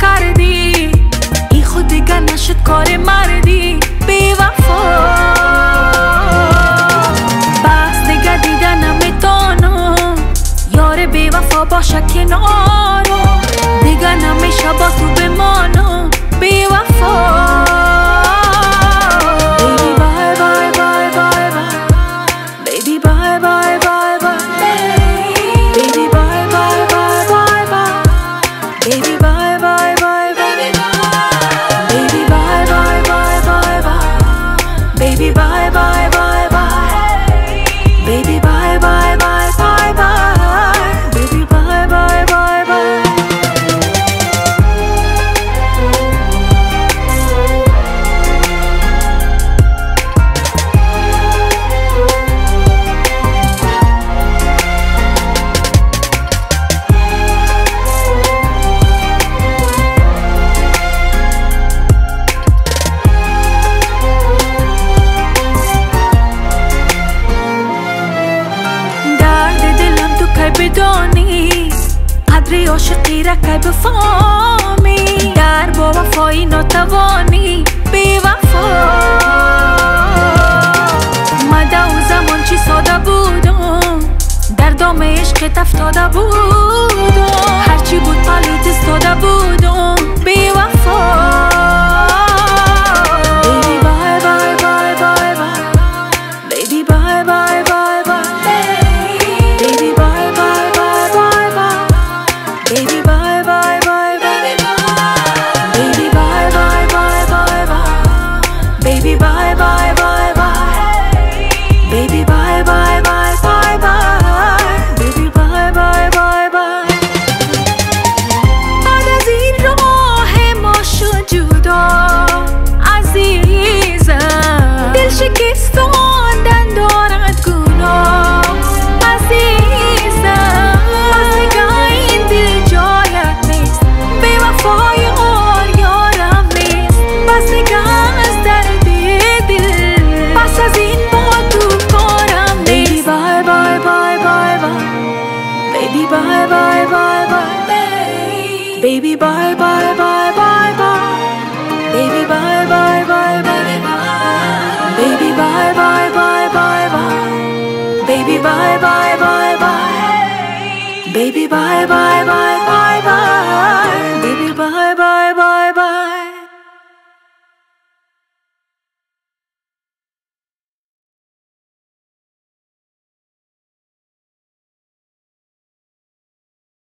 کردی، ای خود دیگه نشد کار مردی بی وفا. بس دیگه دیده نمیتونم یار بی وفا باشه کنارم، دیگه نمیشه با تو بمانم بی وفا. بدانی قدر عاشقی را که بفهمی، در با وفایی ناتوانی بی وفا. مده و زمان چی ساده بودم، در دام عشقت افتاده بودم، هرچی بود پلوت استاده بودم بی وفا. Baby bye bye bye bye bye, baby bye bye bye bye bye, baby bye bye bye bye bye, baby bye bye bye bye, baby bye bye bye bye bye.